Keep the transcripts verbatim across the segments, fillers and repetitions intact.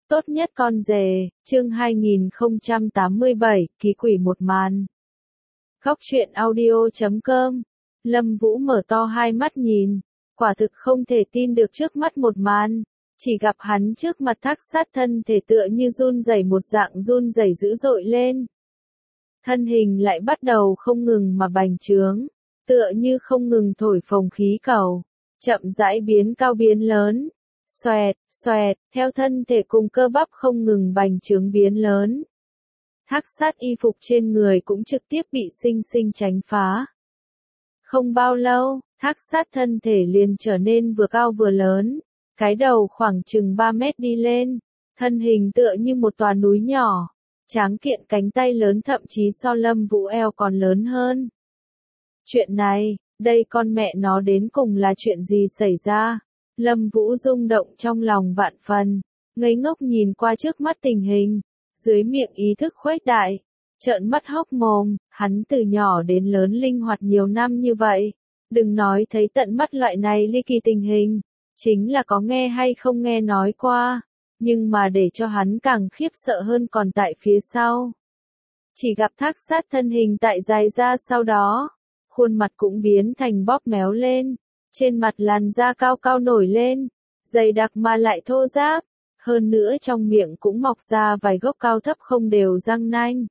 Tốt nhất con rể, chương hai nghìn không trăm tám mươi bảy, ký quỷ một màn. Góc truyện audio chấm com. Lâm Vũ mở to hai mắt nhìn, quả thực không thể tin được trước mắt một màn, chỉ gặp hắn trước mặt Thác Sát thân thể tựa như run rẩy một dạng run rẩy dữ dội lên. Thân hình lại bắt đầu không ngừng mà bành trướng, tựa như không ngừng thổi phồng khí cầu, chậm rãi biến cao biến lớn. Xoẹt, xoẹt, theo thân thể cùng cơ bắp không ngừng bành trướng biến lớn. Thác Sát y phục trên người cũng trực tiếp bị sinh sinh tránh phá. Không bao lâu, Thác Sát thân thể liền trở nên vừa cao vừa lớn, cái đầu khoảng chừng ba mét đi lên, thân hình tựa như một tòa núi nhỏ, tráng kiện cánh tay lớn thậm chí so Lâm Vũ eo còn lớn hơn. Chuyện này, đây con mẹ nó đến cùng là chuyện gì xảy ra? Lâm Vũ rung động trong lòng vạn phần, ngây ngốc nhìn qua trước mắt tình hình, dưới miệng ý thức khuếch đại, trợn mắt hốc mồm, hắn từ nhỏ đến lớn linh hoạt nhiều năm như vậy, đừng nói thấy tận mắt loại này ly kỳ tình hình, chính là có nghe hay không nghe nói qua, nhưng mà để cho hắn càng khiếp sợ hơn còn tại phía sau. Chỉ gặp Thác Sát thân hình tại dài ra sau đó, khuôn mặt cũng biến thành bóp méo lên. Trên mặt làn da cao cao nổi lên, dày đặc mà lại thô ráp, hơn nữa trong miệng cũng mọc ra vài gốc cao thấp không đều răng nanh.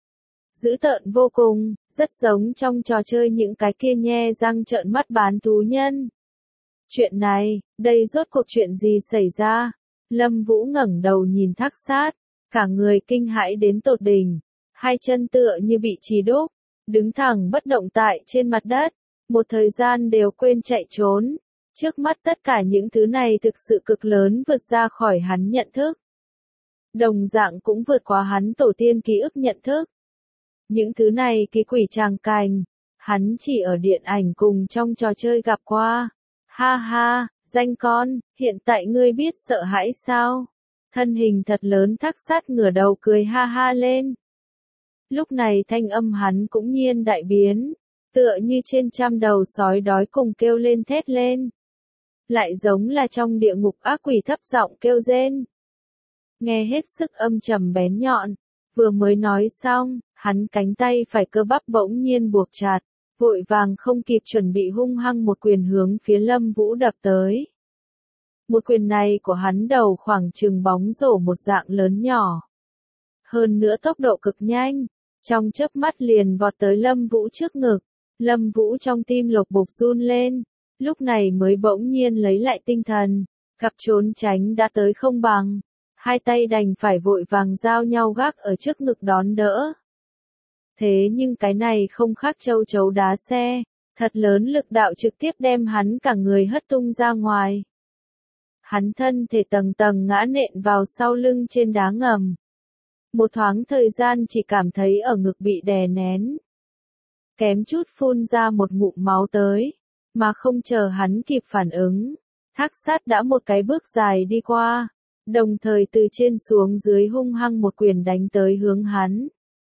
Dữ tợn vô cùng, rất giống trong trò chơi những cái kia nhe răng trợn mắt bán thú nhân. Chuyện này, đây rốt cuộc chuyện gì xảy ra? Lâm Vũ ngẩng đầu nhìn Thác Sát, cả người kinh hãi đến tột đỉnh, hai chân tựa như bị chì đúc, đứng thẳng bất động tại trên mặt đất. Một thời gian đều quên chạy trốn, trước mắt tất cả những thứ này thực sự cực lớn vượt ra khỏi hắn nhận thức. Đồng dạng cũng vượt qua hắn tổ tiên ký ức nhận thức. Những thứ này ký quỷ tràng cành, hắn chỉ ở điện ảnh cùng trong trò chơi gặp qua. Ha ha, danh con, hiện tại ngươi biết sợ hãi sao? Thân hình thật lớn Thác Sát ngửa đầu cười ha ha lên. Lúc này thanh âm hắn cũng nhiên đại biến. Tựa như trên trăm đầu sói đói cùng kêu lên thét lên. Lại giống là trong địa ngục ác quỷ thấp giọng kêu rên. Nghe hết sức âm trầm bén nhọn, vừa mới nói xong, hắn cánh tay phải cơ bắp bỗng nhiên buộc chặt, vội vàng không kịp chuẩn bị hung hăng một quyền hướng phía Lâm Vũ đập tới. Một quyền này của hắn đầu khoảng chừng bóng rổ một dạng lớn nhỏ. Hơn nữa tốc độ cực nhanh, trong chớp mắt liền vọt tới Lâm Vũ trước ngực. Lâm Vũ trong tim lục bục run lên, lúc này mới bỗng nhiên lấy lại tinh thần, gặp trốn tránh đã tới không bằng, hai tay đành phải vội vàng giao nhau gác ở trước ngực đón đỡ. Thế nhưng cái này không khác châu chấu đá xe, thật lớn lực đạo trực tiếp đem hắn cả người hất tung ra ngoài. Hắn thân thể tầng tầng ngã nện vào sau lưng trên đá ngầm. Một thoáng thời gian chỉ cảm thấy ở ngực bị đè nén. Kém chút phun ra một ngụm máu tới, mà không chờ hắn kịp phản ứng. Thác Sát đã một cái bước dài đi qua, đồng thời từ trên xuống dưới hung hăng một quyền đánh tới hướng hắn.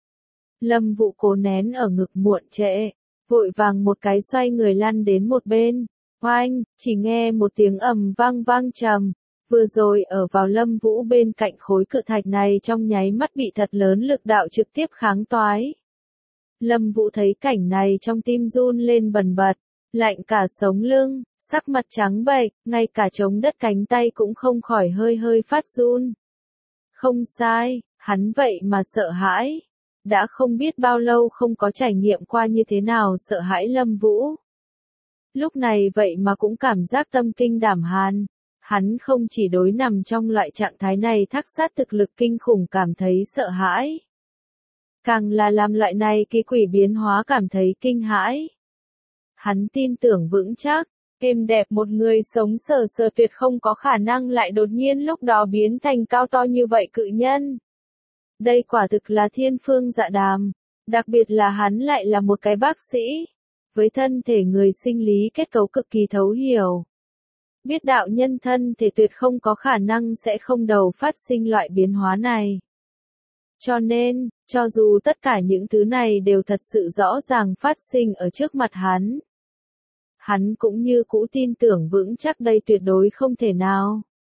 Lâm Vũ cố nén ở ngực muộn trệ, vội vàng một cái xoay người lăn đến một bên. Oanh, chỉ nghe một tiếng ầm vang vang trầm, vừa rồi ở vào Lâm Vũ bên cạnh khối cự thạch này trong nháy mắt bị thật lớn lực đạo trực tiếp kháng toái. Lâm Vũ thấy cảnh này trong tim run lên bần bật, lạnh cả sống lưng, sắc mặt trắng bệch, ngay cả chống đất cánh tay cũng không khỏi hơi hơi phát run. Không sai, hắn vậy mà sợ hãi. Đã không biết bao lâu không có trải nghiệm qua như thế nào sợ hãi Lâm Vũ. Lúc này vậy mà cũng cảm giác tâm kinh đảm hàn. Hắn không chỉ đối nằm trong loại trạng thái này Thác Sát thực lực kinh khủng cảm thấy sợ hãi. Càng là làm loại này ký quỷ biến hóa cảm thấy kinh hãi. Hắn tin tưởng vững chắc, êm đẹp một người sống sờ sờ tuyệt không có khả năng lại đột nhiên lúc đó biến thành cao to như vậy cự nhân. Đây quả thực là thiên phương dạ đàm, đặc biệt là hắn lại là một cái bác sĩ, với thân thể người sinh lý kết cấu cực kỳ thấu hiểu. Biết đạo nhân thân thể tuyệt không có khả năng sẽ không đầu phát sinh loại biến hóa này. Cho nên, cho dù tất cả những thứ này đều thật sự rõ ràng phát sinh ở trước mặt hắn, hắn cũng như cũ tin tưởng vững chắc đây tuyệt đối không thể nào.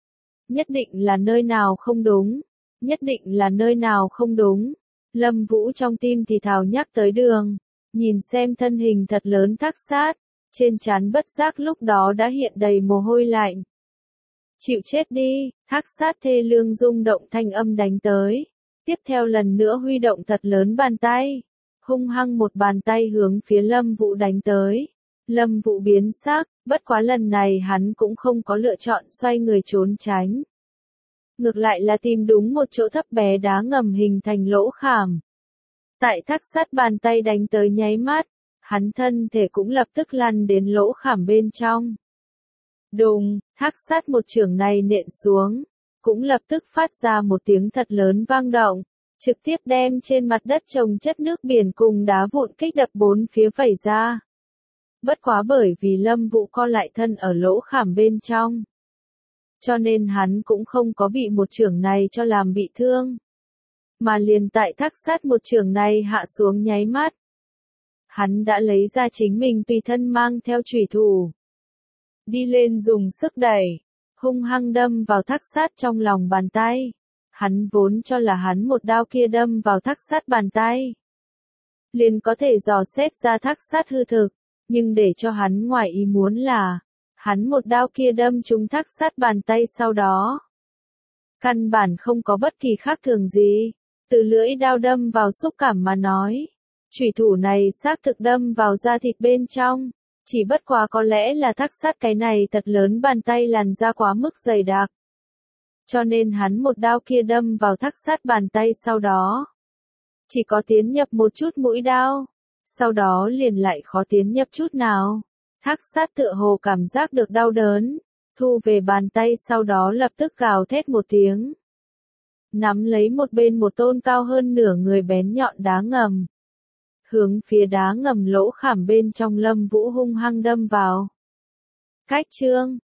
Nhất định là nơi nào không đúng, nhất định là nơi nào không đúng. Lâm Vũ trong tim thì thào nhắc tới đường, nhìn xem thân hình thật lớn Thác Sát, trên trán bất giác lúc đó đã hiện đầy mồ hôi lạnh. Chịu chết đi, Thác Sát thê lương rung động thanh âm đánh tới. Tiếp theo lần nữa huy động thật lớn bàn tay, hung hăng một bàn tay hướng phía Lâm Vũ đánh tới. Lâm Vũ biến sắc, bất quá lần này hắn cũng không có lựa chọn xoay người trốn tránh. Ngược lại là tìm đúng một chỗ thấp bé đá ngầm hình thành lỗ khảm. Tại Thác Sát bàn tay đánh tới nháy mắt, hắn thân thể cũng lập tức lăn đến lỗ khảm bên trong. Đùng, Thác Sát một chưởng này nện xuống, cũng lập tức phát ra một tiếng thật lớn vang động, trực tiếp đem trên mặt đất trồng chất nước biển cùng đá vụn kích đập bốn phía vẩy ra. Bất quá bởi vì Lâm Vũ co lại thân ở lỗ khảm bên trong, cho nên hắn cũng không có bị một chưởng này cho làm bị thương. Mà liền tại Thác Sát một chưởng này hạ xuống nháy mắt, hắn đã lấy ra chính mình tùy thân mang theo chủy thủ. Đi lên dùng sức đẩy, hung hăng đâm vào Thác Sát trong lòng bàn tay. Hắn vốn cho là hắn một đao kia đâm vào Thác Sát bàn tay, liền có thể dò xét ra Thác Sát hư thực, nhưng để cho hắn ngoài ý muốn là, hắn một đao kia đâm trúng Thác Sát bàn tay sau đó. Căn bản không có bất kỳ khác thường gì, từ lưỡi đao đâm vào xúc cảm mà nói. Chủy thủ này xác thực đâm vào da thịt bên trong, chỉ bất quá có lẽ là Thác Sát cái này thật lớn bàn tay làn da quá mức dày đặc. Cho nên hắn một đao kia đâm vào Thác Sát bàn tay sau đó, chỉ có tiến nhập một chút mũi đao, sau đó liền lại khó tiến nhập chút nào. Thác Sát tựa hồ cảm giác được đau đớn, thu về bàn tay sau đó lập tức gào thét một tiếng. Nắm lấy một bên một tôn cao hơn nửa người bén nhọn đá ngầm, hướng phía đá ngầm lỗ khảm bên trong Lâm Vũ hung hăng đâm vào. Cách chương